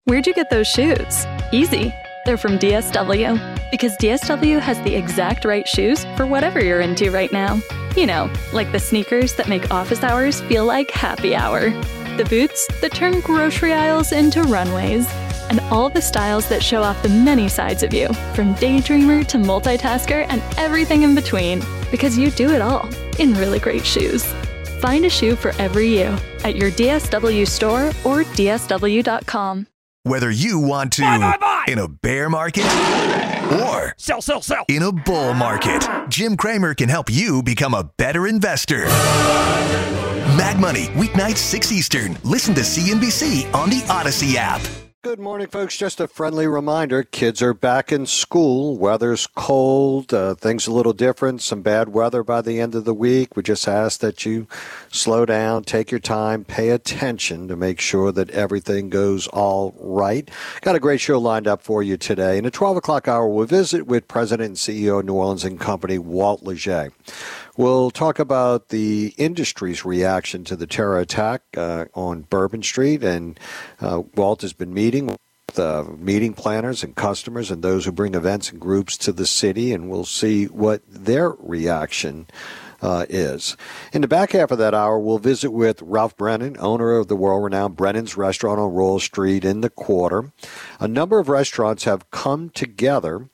Where'd you get those shoes? Easy. They're from DSW. Because DSW has the exact right shoes for whatever you're into right now. You know, like the sneakers that make office hours feel like happy hour. The boots that turn grocery aisles into runways. And all the styles that show off the many sides of you, from daydreamer to multitasker and everything in between. Because you do it all in really great shoes. Find a shoe for every you at your DSW store or DSW.com. Whether you want to buy. In a bear market or Sell. in a bull market, Jim Cramer can help you become a better investor. Mad Money, weeknights 6 Eastern. Listen to CNBC on the Odyssey app. Good morning, folks. Just a friendly reminder, kids are back in school. Weather's cold. Things a little different. Some bad weather by the end of the week. We just ask that you slow down, take your time, pay attention to make sure that everything goes all right. Got a great show lined up for you today. In the 12 o'clock hour, we'll visit with President and CEO of New Orleans & Company, Walt Leger. We'll talk about the industry's reaction to the terror attack on Bourbon Street, and Walt has been meeting with meeting planners and customers and those who bring events and groups to the city, and we'll see what their reaction is. In the back half of that hour, we'll visit with Ralph Brennan, owner of the world-renowned Brennan's Restaurant on Royal Street in the Quarter. A number of restaurants have come together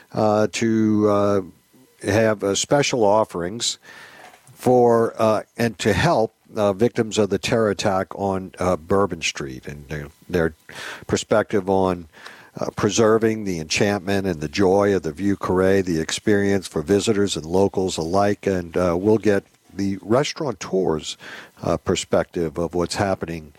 to have special offerings for and to help victims of the terror attack on Bourbon Street, and their perspective on preserving the enchantment and the joy of the Vieux Carré, the experience for visitors and locals alike, and we'll get the restaurateur's perspective of what's happening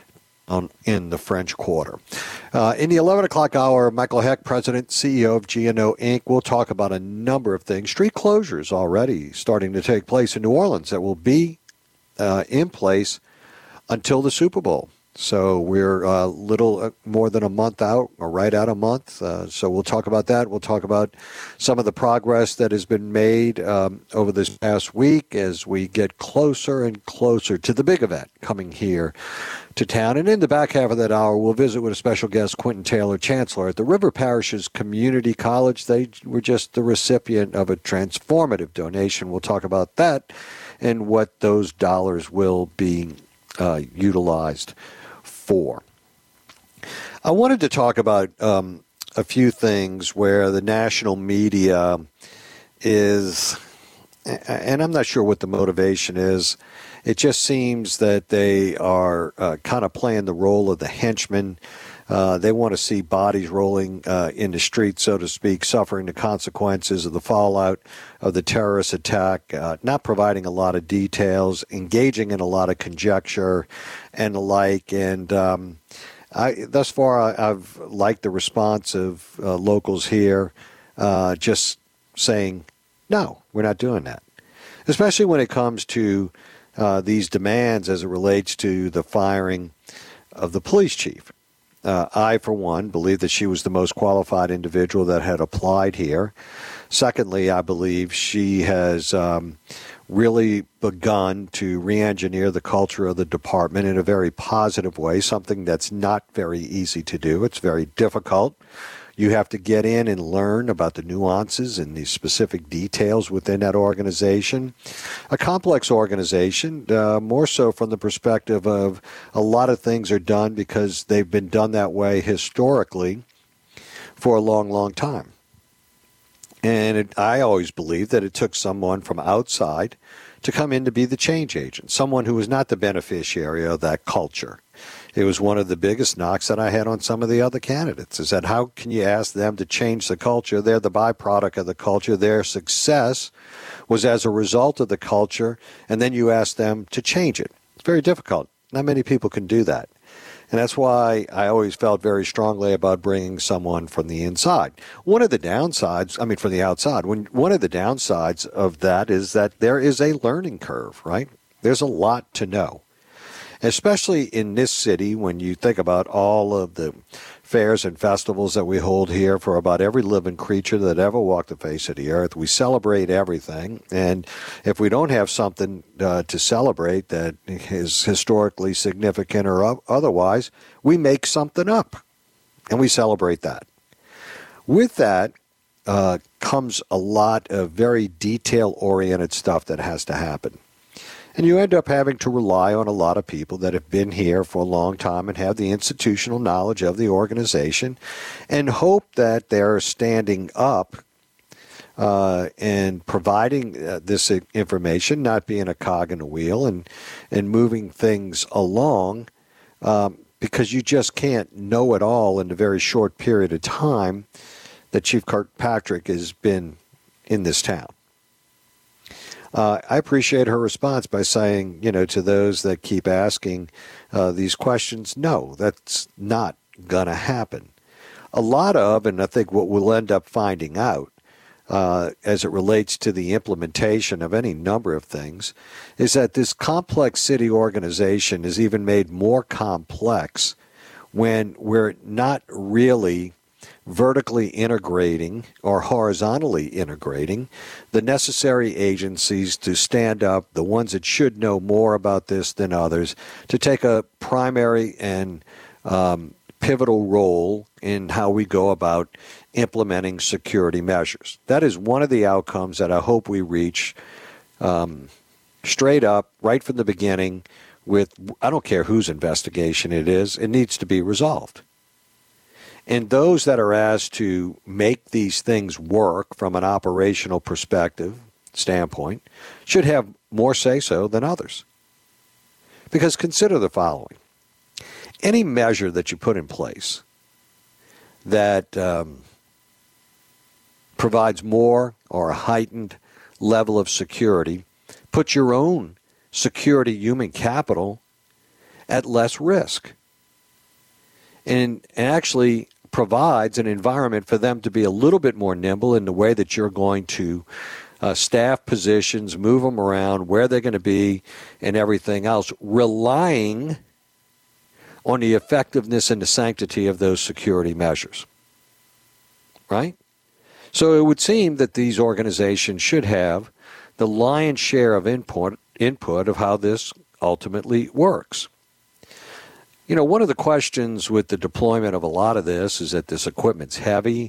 in the French Quarter. In the 11 o'clock hour, Michael Heck, President, CEO of GNO Inc., will talk about a number of things. Street closures already starting to take place in New Orleans that will be in place until the Super Bowl. So we're a little more than a month out, or right at a month. So we'll talk about that. We'll talk about some of the progress that has been made over this past week as we get closer and closer to the big event coming here to town. And in the back half of that hour, we'll visit with a special guest, Quentin Taylor, Chancellor at the River Parishes Community College. They were just the recipient of a transformative donation. We'll talk about that and what those dollars will be utilized for. I wanted to talk about a few things where the national media is, and I'm not sure what the motivation is. It just seems that they are kind of playing the role of the henchman. They want to see bodies rolling in the streets, so to speak, suffering the consequences of the fallout of the terrorist attack, not providing a lot of details, engaging in a lot of conjecture and the like. And thus far, I've liked the response of locals here just saying, no, we're not doing that, especially when it comes to these demands as it relates to the firing of the police chief. I, for one, believe that she was the most qualified individual that had applied here. Secondly, I believe she has really begun to re-engineer the culture of the department in a very positive way, something that's not very easy to do. It's very difficult. You have to get in and learn about the nuances and the specific details within that organization. A complex organization, more so from the perspective of a lot of things are done because they've been done that way historically for a long, long time. And I always believed that it took someone from outside to come in to be the change agent, someone who was not the beneficiary of that culture. It was one of the biggest knocks that I had on some of the other candidates, is that how can you ask them to change the culture? They're the byproduct of the culture. Their success was as a result of the culture, and then you ask them to change it. It's very difficult. Not many people can do that. And that's why I always felt very strongly about bringing someone from the inside. One of the downsides, from the outside, one of the downsides of that is that there is a learning curve, right? There's a lot to know. Especially in this city, when you think about all of the fairs and festivals that we hold here for about every living creature that ever walked the face of the earth. We celebrate everything. And if we don't have something to celebrate that is historically significant or otherwise, we make something up. And we celebrate that. With that comes a lot of very detail-oriented stuff that has to happen. And you end up having to rely on a lot of people that have been here for a long time and have the institutional knowledge of the organization and hope that they're standing up and providing this information, not being a cog in a wheel and moving things along because you just can't know it all in a very short period of time that Chief Kirkpatrick has been in this town. I appreciate her response by saying, to those that keep asking these questions, no, that's not going to happen. A lot of, and I think what we'll end up finding out as it relates to the implementation of any number of things, is that this complex city organization is even made more complex when we're not really vertically integrating or horizontally integrating the necessary agencies to stand up, the ones that should know more about this than others, to take a primary and pivotal role in how we go about implementing security measures. That is one of the outcomes that I hope we reach straight up, right from the beginning, with, I don't care whose investigation it is, it needs to be resolved. And those that are asked to make these things work from an operational perspective standpoint should have more say-so than others. Because consider the following. Any measure that you put in place that provides more or a heightened level of security puts your own security human capital at less risk and actually provides an environment for them to be a little bit more nimble in the way that you're going to staff positions, move them around, where they're going to be, and everything else, relying on the effectiveness and the sanctity of those security measures. Right? So it would seem that these organizations should have the lion's share of input of how this ultimately works. One of the questions with the deployment of a lot of this is that this equipment's heavy.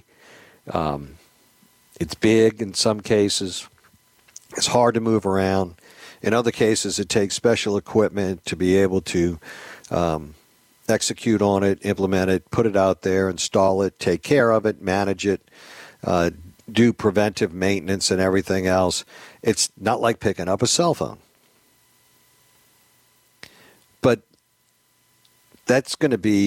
It's big in some cases. It's hard to move around. In other cases, it takes special equipment to be able to execute on it, implement it, put it out there, install it, take care of it, manage it, do preventive maintenance and everything else. It's not like picking up a cell phone. But that's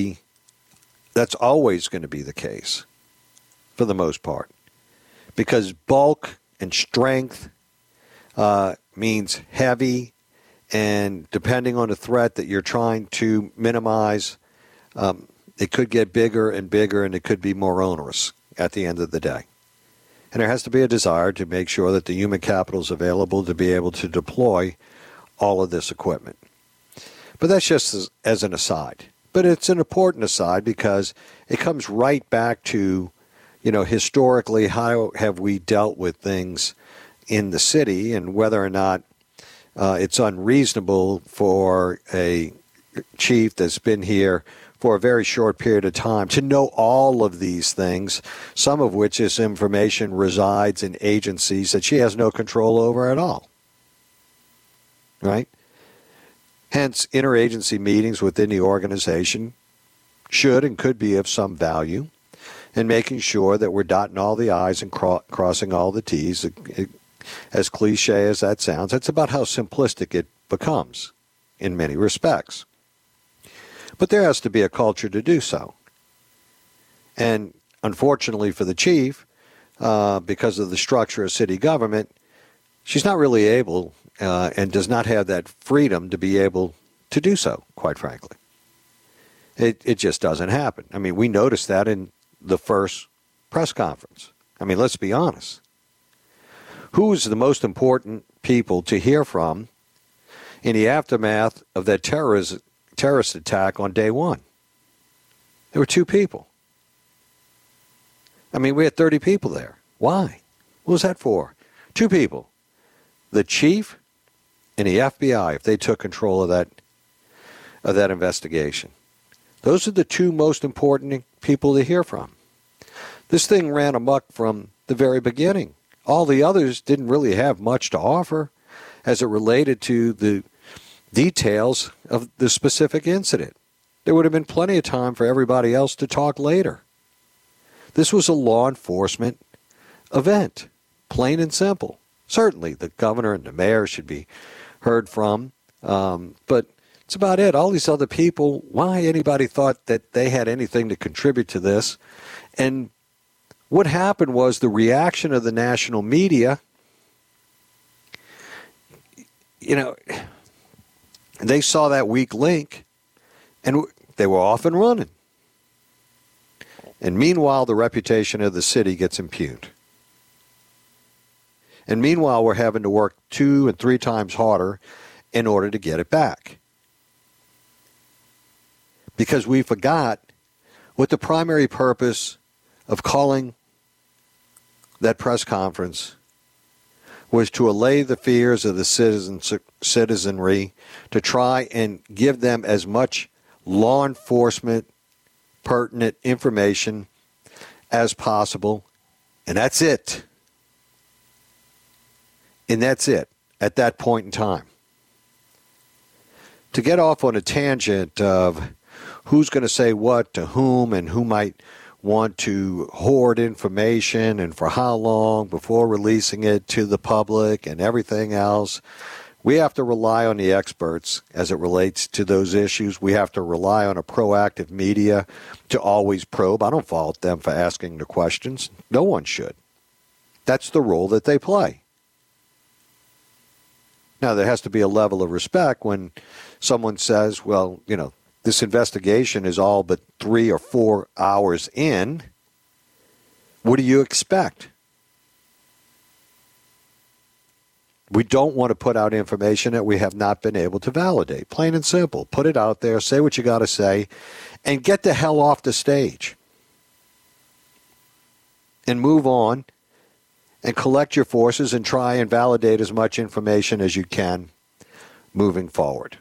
always going to be the case for the most part, because bulk and strength means heavy, and depending on the threat that you're trying to minimize, it could get bigger and bigger, and it could be more onerous at the end of the day. And there has to be a desire to make sure that the human capital is available to be able to deploy all of this equipment. But that's just as an aside. But it's an important aside because it comes right back to, historically, how have we dealt with things in the city and whether or not it's unreasonable for a chief that's been here for a very short period of time to know all of these things, some of which this information resides in agencies that she has no control over at all. Right? Hence, interagency meetings within the organization should and could be of some value in making sure that we're dotting all the I's and crossing all the T's. As cliche as that sounds, that's about how simplistic it becomes in many respects. But there has to be a culture to do so. And unfortunately for the chief, because of the structure of city government, she's not really able and does not have that freedom to be able to do so, quite frankly. It just doesn't happen. I mean, we noticed that in the first press conference. I mean, let's be honest. Who's the most important people to hear from in the aftermath of that terrorist attack on day one? There were two people. I mean, we had 30 people there. Why? What was that for? Two people. The chief and the FBI, if they took control of that investigation. Those are the two most important people to hear from. This thing ran amok from the very beginning. All the others didn't really have much to offer as it related to the details of the specific incident. There would have been plenty of time for everybody else to talk later. This was a law enforcement event, plain and simple. Certainly the governor and the mayor should be heard from, but that's about it. All these other people, why anybody thought that they had anything to contribute to this? And what happened was the reaction of the national media, they saw that weak link and they were off and running. And meanwhile, the reputation of the city gets impugned. And meanwhile, we're having to work 2 and 3 times harder in order to get it back. Because we forgot what the primary purpose of calling that press conference was: to allay the fears of the citizenry, to try and give them as much law enforcement pertinent information as possible. And that's it. And that's it at that point in time. To get off on a tangent of who's going to say what to whom and who might want to hoard information and for how long before releasing it to the public and everything else, we have to rely on the experts as it relates to those issues. We have to rely on a proactive media to always probe. I don't fault them for asking the questions. No one should. That's the role that they play. Now, there has to be a level of respect when someone says, well, this investigation is all but 3 or 4 hours in. What do you expect? We don't want to put out information that we have not been able to validate. Plain and simple. Put it out there, say what you got to say, and get the hell off the stage. And move on and collect your forces and try and validate as much information as you can moving forward.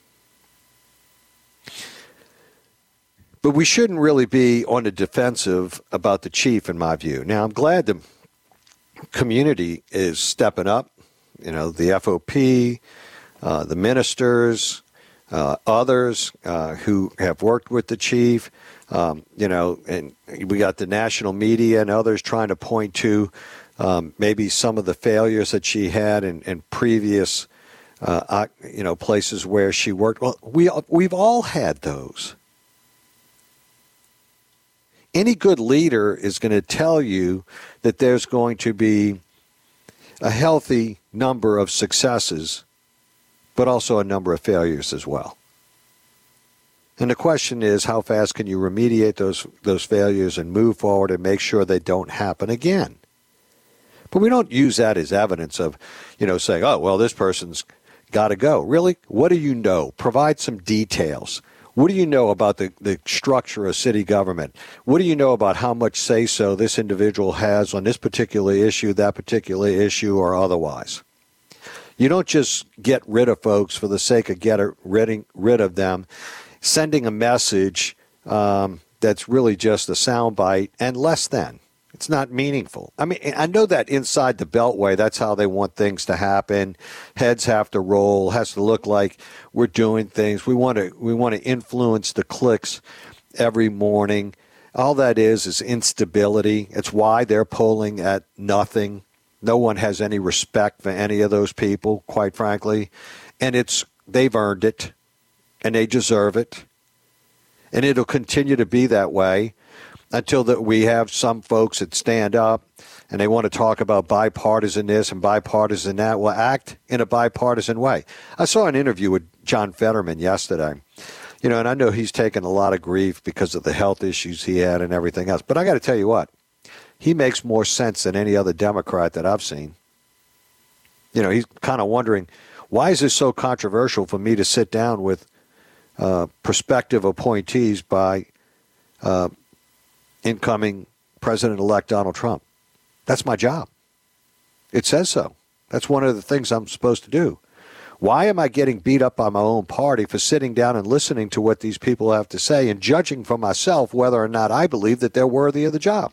But we shouldn't really be on the defensive about the chief, in my view. Now, I'm glad the community is stepping up. The FOP, the ministers, others who have worked with the chief, and we got the national media and others trying to point to maybe some of the failures that she had in previous, places where she worked. Well, we've all had those. Any good leader is going to tell you that there's going to be a healthy number of successes, but also a number of failures as well. And the question is, how fast can you remediate those failures and move forward and make sure they don't happen again? But we don't use that as evidence of, saying, oh, well, this person's got to go. Really? What do you know? Provide some details. What do you know about the structure of city government? What do you know about how much say-so this individual has on this particular issue, that particular issue, or otherwise? You don't just get rid of folks for the sake of getting rid of them, sending a message that's really just a soundbite and less than. It's not meaningful. I mean, I know that inside the Beltway, that's how they want things to happen. Heads have to roll, has to look like we're doing things. We want to influence the clicks every morning. All that is instability. It's why they're polling at nothing. No one has any respect for any of those people, quite frankly. And they've earned it, and they deserve it. And it'll continue to be that way until that we have some folks that stand up and they want to talk about bipartisan this and bipartisan that. Well, act in a bipartisan way. I saw an interview with John Fetterman yesterday, and I know he's taken a lot of grief because of the health issues he had and everything else. But I got to tell you what, he makes more sense than any other Democrat that I've seen. He's kind of wondering, why is this so controversial for me to sit down with prospective appointees by incoming President-elect Donald Trump? That's my job. It says so. That's one of the things I'm supposed to do. Why am I getting beat up by my own party for sitting down and listening to what these people have to say and judging for myself whether or not I believe that they're worthy of the job?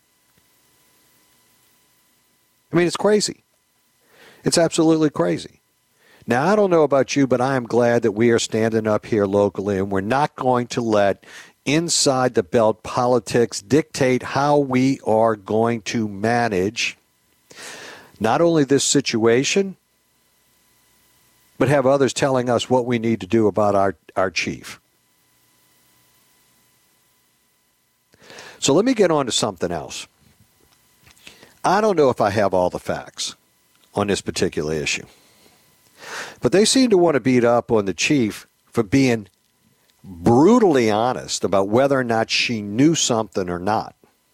I mean, it's crazy. It's absolutely crazy. Now, I don't know about you, but I am glad that we are standing up here locally and we're not going to let inside the belt politics dictate how we are going to manage not only this situation, but have others telling us what we need to do about our chief. So let me get on to something else. I don't know if I have all the facts on this particular issue, but they seem to want to beat up on the chief for being brutally honest about whether or not she knew something or not.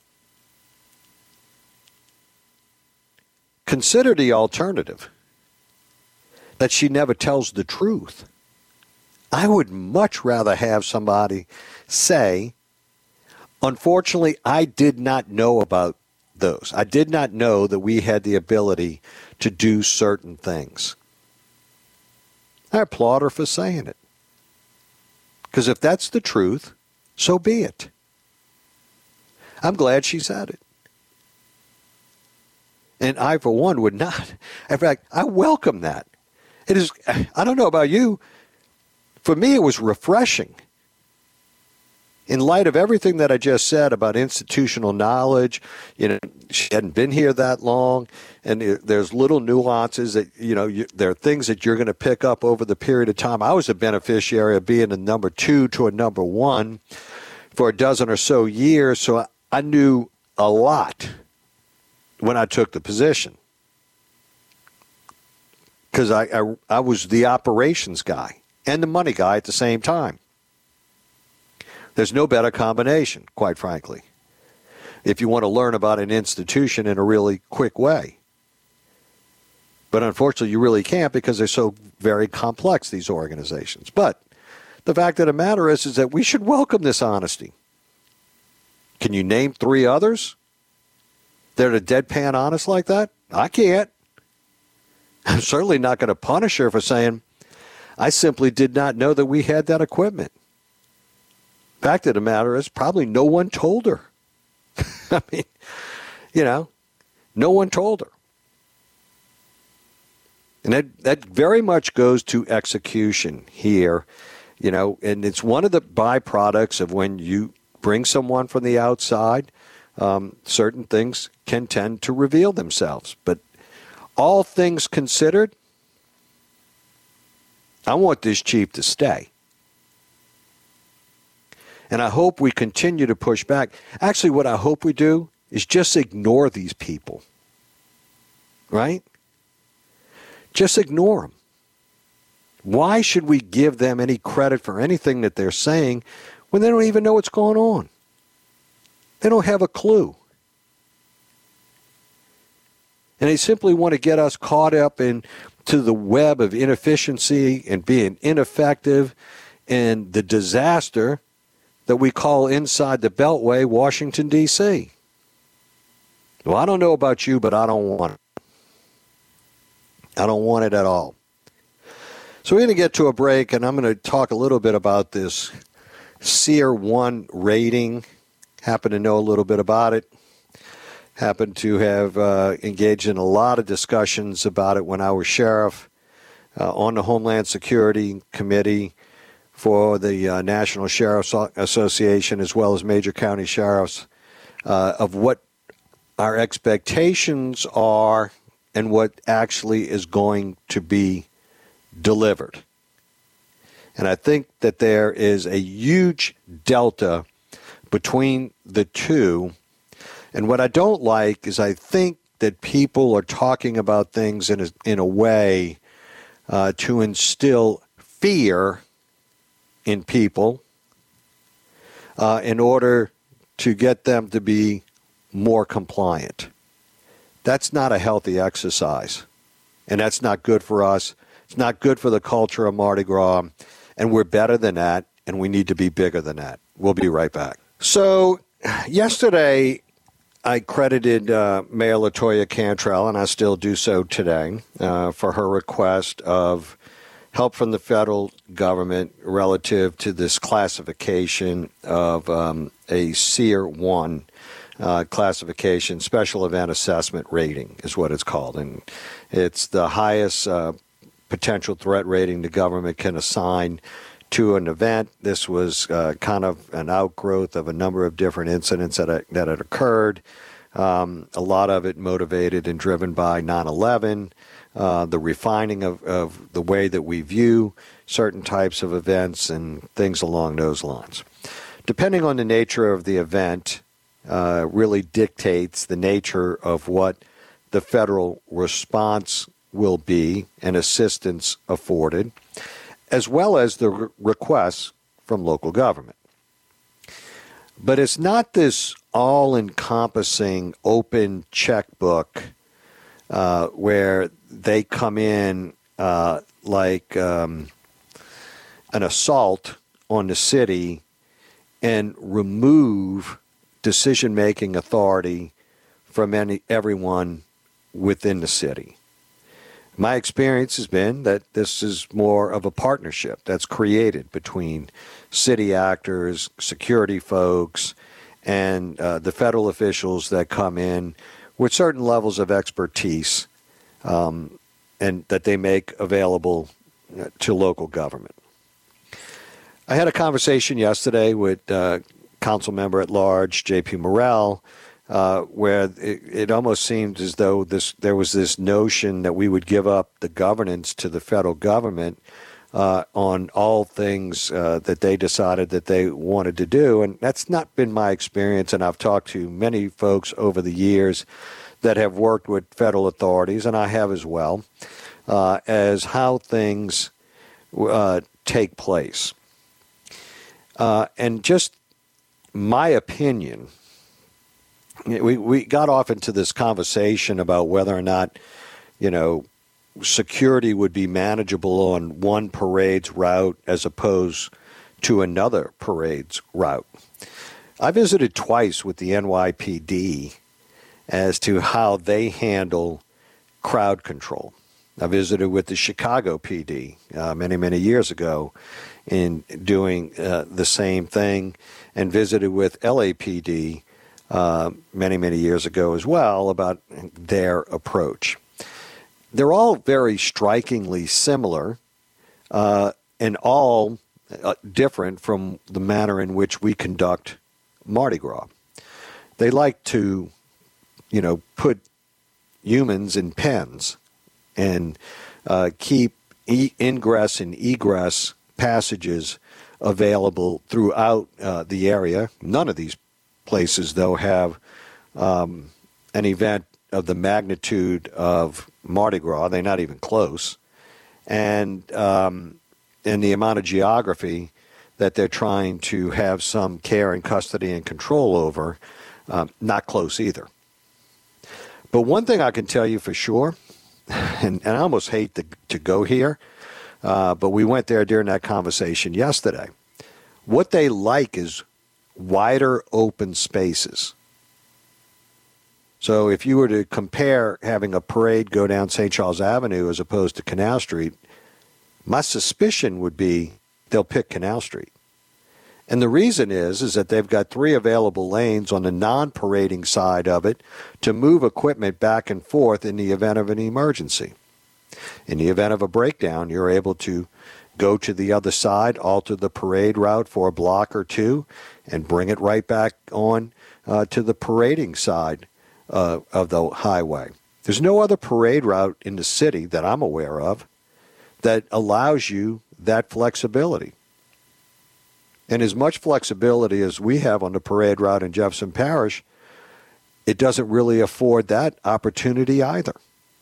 Consider the alternative, that she never tells the truth. I would much rather have somebody say, unfortunately, I did not know about those. I did not know that we had the ability to do certain things. I applaud her for saying it. Because if that's the truth, so be it. I'm glad she said it. And I, for one, would not. In fact, I welcome that. It is, I don't know about you, for me it was refreshing. In light of everything that I just said about institutional knowledge, she hadn't been here that long, and there's little nuances that, there are things that you're going to pick up over the period of time. I was a beneficiary of being a number 2 to a number 1 for a dozen or so years, so I knew a lot when I took the position. Because I was the operations guy and the money guy at the same time. There's no better combination, quite frankly, if you want to learn about an institution in a really quick way. But unfortunately, you really can't because they're so very complex, these organizations. But the fact of the matter is that we should welcome this honesty. Can you name 3 others that are deadpan honest like that? I can't. I'm certainly not going to punish her for saying, I simply did not know that we had that equipment. Fact of the matter is, probably no one told her. I mean, no one told her. And that very much goes to execution here, and it's one of the byproducts of when you bring someone from the outside, certain things can tend to reveal themselves. But all things considered, I want this chief to stay. And I hope we continue to push back. Actually, what I hope we do is just ignore these people. Right? Just ignore them. Why should we give them any credit for anything that they're saying when they don't even know what's going on? They don't have a clue. And they simply want to get us caught up into the web of inefficiency and being ineffective and the disaster that we call inside the Beltway, Washington, D.C. Well, I don't know about you, but I don't want it. I don't want it at all. So we're going to get to a break, and I'm going to talk a little bit about this SEER 1 rating. Happen to know a little bit about it. Happen to have engaged in a lot of discussions about it when I was sheriff on the Homeland Security Committee for the National Sheriff's Association, as well as major county sheriffs, of what our expectations are and what actually is going to be delivered. And I think that there is a huge delta between the two. And what I don't like is I think that people are talking about things in a way to instill fear in people in order to get them to be more compliant. That's not a healthy exercise, and that's not good for us. It's not good for the culture of Mardi Gras, and we're better than that, and we need to be bigger than that. We'll be right back. So yesterday, I credited Mayor LaToya Cantrell, and I still do so today, for her request of help from the federal government relative to this classification of a SEER 1 classification, special event assessment rating is what it's called. And it's the highest potential threat rating the government can assign to an event. This was kind of an outgrowth of a number of different incidents that had occurred. A lot of it motivated and driven by 9/11, the refining of the way that we view certain types of events and things along those lines. Depending on the nature of the event, really dictates the nature of what the federal response will be and assistance afforded, as well as the requests from local government. But it's not this all-encompassing open checkbook where they come in like an assault on the city and remove decision-making authority from everyone within the city. My experience has been that this is more of a partnership that's created between city actors, security folks, and the federal officials that come in with certain levels of expertise and that they make available to local government. I had a conversation yesterday with Council Member at Large J.P. Morrell, where it almost seemed as though there was this notion that we would give up the governance to the federal government on all things that they decided that they wanted to do. And that's not been my experience, and I've talked to many folks over the years that have worked with federal authorities, and I have as well, as how things take place. And just my opinion, we got off into this conversation about whether or not, security would be manageable on one parade's route as opposed to another parade's route. I visited twice with the NYPD as to how they handle crowd control. I visited with the Chicago PD many, many years ago in doing the same thing, and visited with LAPD many, many years ago as well about their approach. They're all very strikingly similar and all different from the manner in which we conduct Mardi Gras. They like to, put humans in pens and keep ingress and egress passages available throughout the area. None of these places, though, have an event of the magnitude of Mardi Gras. They're not even close. And the amount of geography that they're trying to have some care and custody and control over, not close either. But one thing I can tell you for sure, and I almost hate to go here, but we went there during that conversation yesterday. What they like is wider open spaces. So if you were to compare having a parade go down St. Charles Avenue as opposed to Canal Street, my suspicion would be they'll pick Canal Street. And the reason is that they've got 3 available lanes on the non-parading side of it to move equipment back and forth in the event of an emergency. In the event of a breakdown, you're able to go to the other side, alter the parade route for a block or two, and bring it right back on to the parading side of the highway. There's no other parade route in the city that I'm aware of that allows you that flexibility. And as much flexibility as we have on the parade route in Jefferson Parish, it doesn't really afford that opportunity either.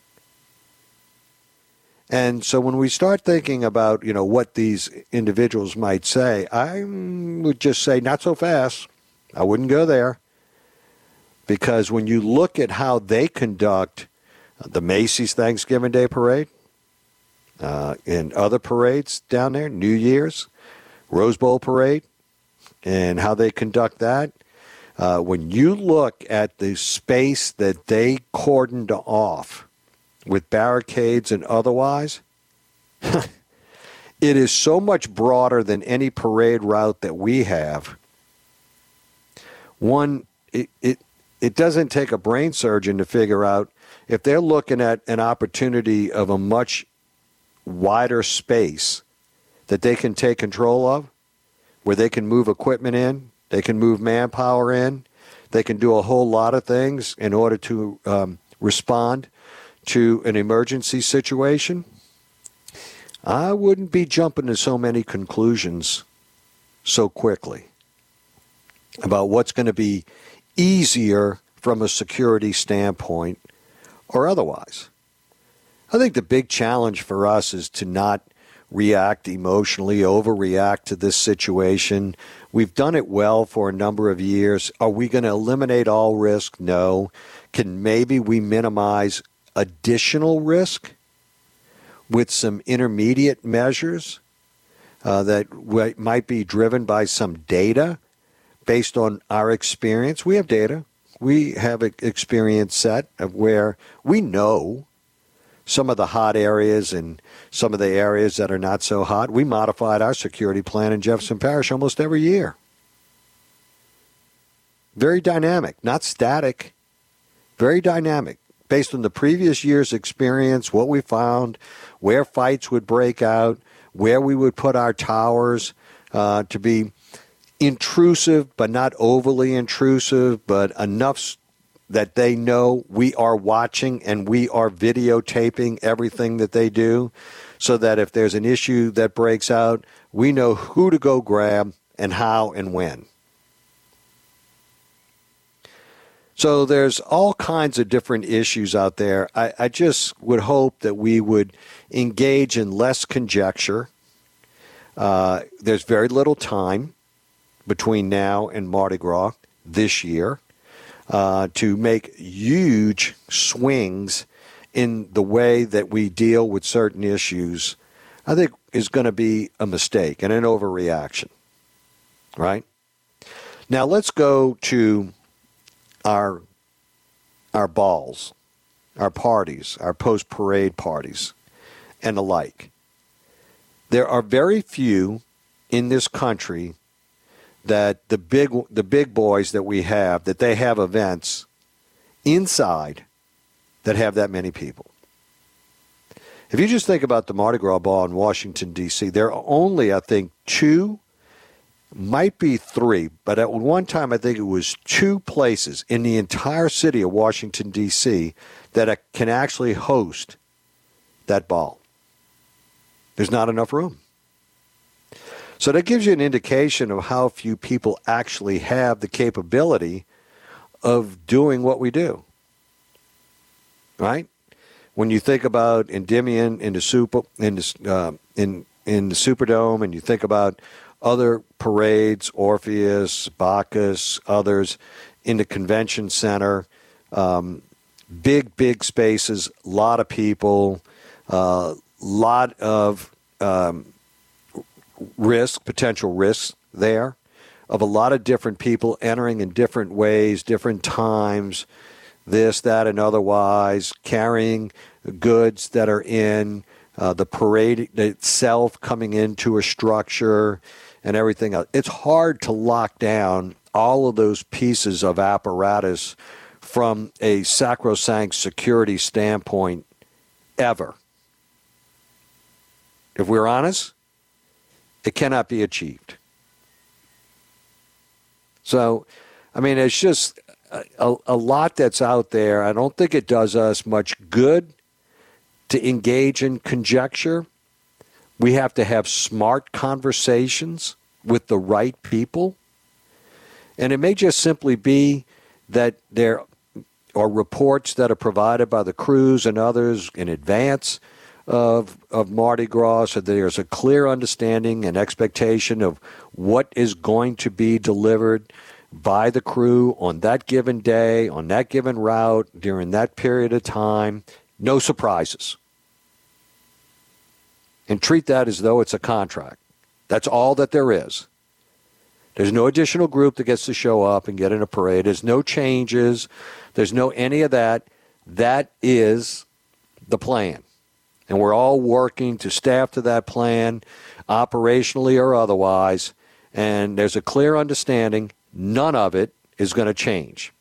And so when we start thinking about, what these individuals might say, I would just say, not so fast. I wouldn't go there. Because when you look at how they conduct the Macy's Thanksgiving Day Parade and other parades down there, New Year's, Rose Bowl Parade, and how they conduct that, when you look at the space that they cordoned off with barricades and otherwise, it is so much broader than any parade route that we have. One, it doesn't take a brain surgeon to figure out if they're looking at an opportunity of a much wider space that they can take control of, where they can move equipment in, they can move manpower in, they can do a whole lot of things in order to respond to an emergency situation. I wouldn't be jumping to so many conclusions so quickly about what's going to be easier from a security standpoint or otherwise. I think the big challenge for us is to not react emotionally, overreact to this situation. We've done it well for a number of years. Are we going to eliminate all risk? No. Can maybe we minimize additional risk with some intermediate measures that might be driven by some data based on our experience? We have data. We have an experience set of where we know some of the hot areas and some of the areas that are not so hot. We modified our security plan in Jefferson Parish almost every year. Very dynamic, not static, very dynamic. Based on the previous year's experience, what we found, where fights would break out, where we would put our towers to be intrusive, but not overly intrusive, but enough that they know we are watching and we are videotaping everything that they do, so that if there's an issue that breaks out, we know who to go grab and how and when. So there's all kinds of different issues out there. I just would hope that we would engage in less conjecture. There's very little time between now and Mardi Gras this year to make huge swings in the way that we deal with certain issues. I think is going to be a mistake and an overreaction, right? Now let's go to our balls, our parties, our post-parade parties, and the like. There are very few in this country that the big boys that we have, that they have events inside that have that many people. If you just think about the Mardi Gras Ball in Washington, D.C., there are only, I think, 2, might be 3, but at one time I think it was 2 places in the entire city of Washington, D.C. that can actually host that ball. There's not enough room. So that gives you an indication of how few people actually have the capability of doing what we do, right? When you think about Endymion in the Superdome, and you think about other parades, Orpheus, Bacchus, others in the convention center, big spaces, a lot of people, lot of potential risks there, of a lot of different people entering in different ways, different times, this, that, and otherwise, carrying goods that are in the parade itself, coming into a structure and everything else. It's hard to lock down all of those pieces of apparatus from a sacrosanct security standpoint ever. If we're honest, it cannot be achieved. So, I mean, it's just a lot that's out there. I don't think it does us much good to engage in conjecture. We have to have smart conversations with the right people. And it may just simply be that there are reports that are provided by the crews and others in advance of Mardi Gras, so there's a clear understanding and expectation of what is going to be delivered by the crew on that given day, on that given route, during that period of time. No surprises. And treat that as though it's a contract. That's all that there is. There's no additional group that gets to show up and get in a parade. There's no changes. There's no any of that. That is the plan. And we're all working to staff to that plan, operationally or otherwise. And there's a clear understanding none of it is going to change.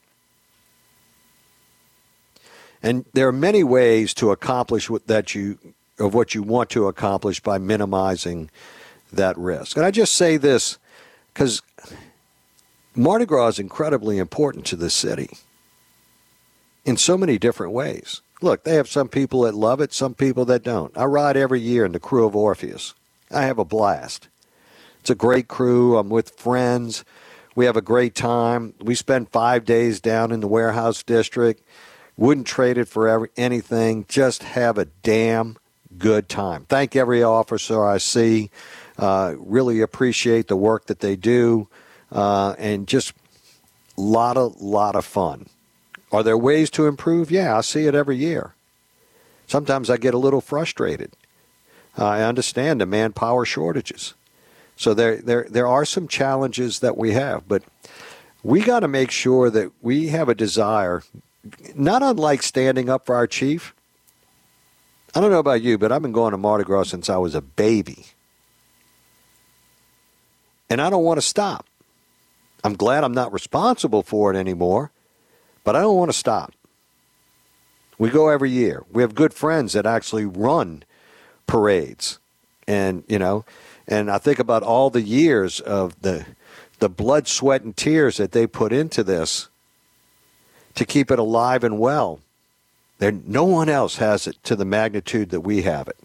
And there are many ways to accomplish what you want to accomplish by minimizing that risk. And I just say this because Mardi Gras is incredibly important to the city in so many different ways. Look, they have some people that love it, some people that don't. I ride every year in the crew of Orpheus. I have a blast. It's a great crew. I'm with friends. We have a great time. We spend 5 days down in the Warehouse District. Wouldn't trade it for anything. Just have a damn good time. Thank every officer I see. Really appreciate the work that they do. And just lot of fun. Are there ways to improve? Yeah, I see it every year. Sometimes I get a little frustrated. I understand the manpower shortages. So there are some challenges that we have, but we got to make sure that we have a desire, not unlike standing up for our chief. I don't know about you, but I've been going to Mardi Gras since I was a baby. And I don't want to stop. I'm glad I'm not responsible for it anymore, but I don't want to stop. We go every year. We have good friends that actually run parades. And, and I think about all the years of the blood, sweat, and tears that they put into this to keep it alive and well. No one else has it to the magnitude that we have it.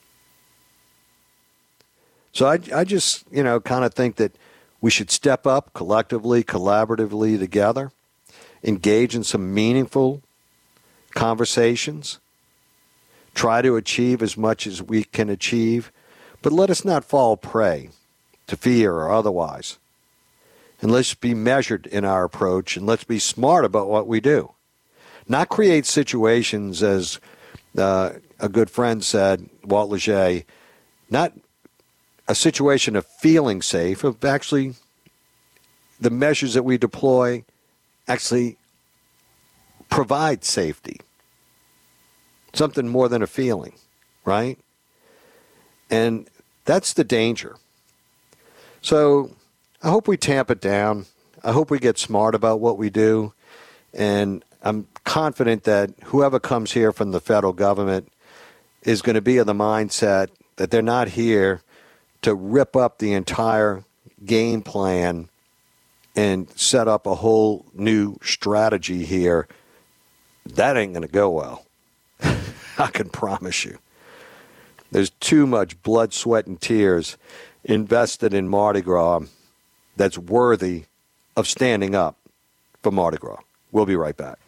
So I just, kind of think that we should step up collectively, collaboratively together, engage in some meaningful conversations, try to achieve as much as we can achieve, but let us not fall prey to fear or otherwise. And let's be measured in our approach, and let's be smart about what we do. Not create situations, as a good friend said, Walt Leger, not a situation of feeling safe, of actually the measures that we deploy actually provide safety. Something more than a feeling, right? And that's the danger. So I hope we tamp it down. I hope we get smart about what we do. And I'm confident that whoever comes here from the federal government is going to be of the mindset that they're not here to rip up the entire game plan and set up a whole new strategy here. That ain't going to go well. I can promise you. There's too much blood, sweat, and tears invested in Mardi Gras that's worthy of standing up for Mardi Gras. We'll be right back.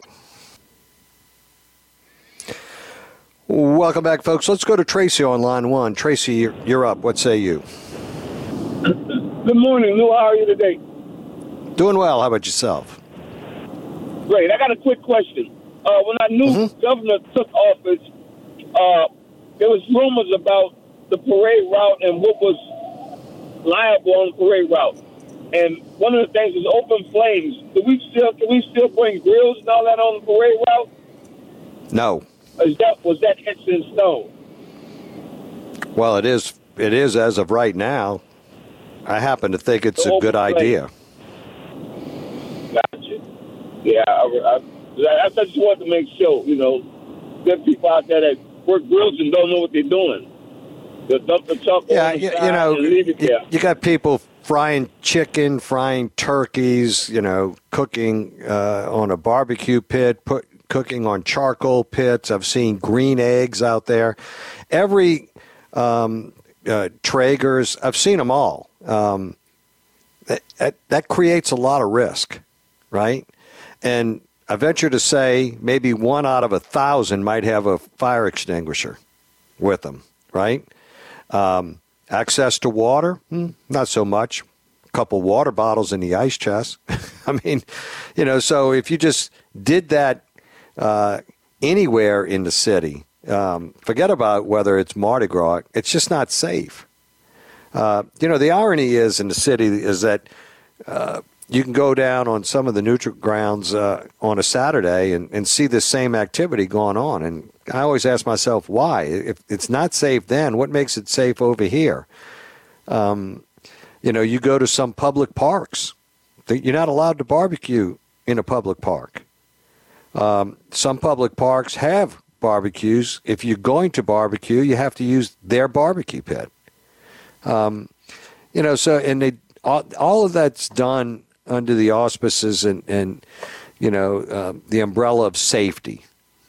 Welcome back, folks. Let's go to Tracy on line one. Tracy, you're up. What say you? Good morning, Lou. How are you today? Doing well. How about yourself? Great. I got a quick question. When our new governor took office, there was rumors about the parade route and what was liable on the parade route. And one of the things is open flames. Can we still bring grills and all that on the parade route? No. Was that etched in stone? Well, it is as of right now. I happen to think it's a good idea. Gotcha. Yeah, I just wanted to make sure, there are people out there that work grills and don't know what they're doing. They'll dump the charcoal on the side and leave it there. You got people frying chicken, frying turkeys, cooking on a barbecue pit, cooking on charcoal pits. I've seen green eggs out there. Every Traegers, I've seen them all. That creates a lot of risk, right? And I venture to say maybe 1 out of 1,000 might have a fire extinguisher with them, right? Access to water, not so much. A couple water bottles in the ice chest. I mean, so if you just did that anywhere in the city, forget about whether it's Mardi Gras, it's just not safe. The irony is in the city is that you can go down on some of the neutral grounds on a Saturday and see the same activity going on. And I always ask myself, why? If it's not safe then, what makes it safe over here? You go to some public parks. You're not allowed to barbecue in a public park. Some public parks have barbecues. If you're going to barbecue, you have to use their barbecue pit. All of that's done under the auspices and the umbrella of safety.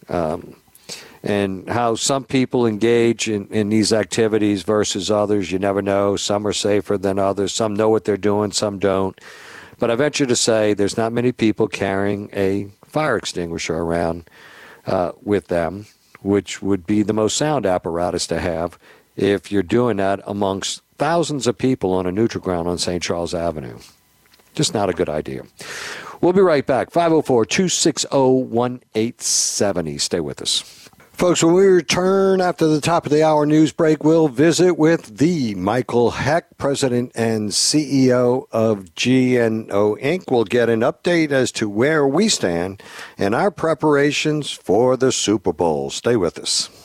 And how some people engage in these activities versus others, you never know. Some are safer than others. Some know what they're doing, some don't. But I venture to say there's not many people carrying a fire extinguisher around with them, which would be the most sound apparatus to have if you're doing that amongst thousands of people on a neutral ground on St. Charles Avenue. Just not a good idea. We'll be right back. 504-260-1870. Stay with us. Folks, when we return after the top of the hour news break, we'll visit with the Michael Heck, President and CEO of GNO Inc. We'll get an update as to where we stand in our preparations for the Super Bowl. Stay with us.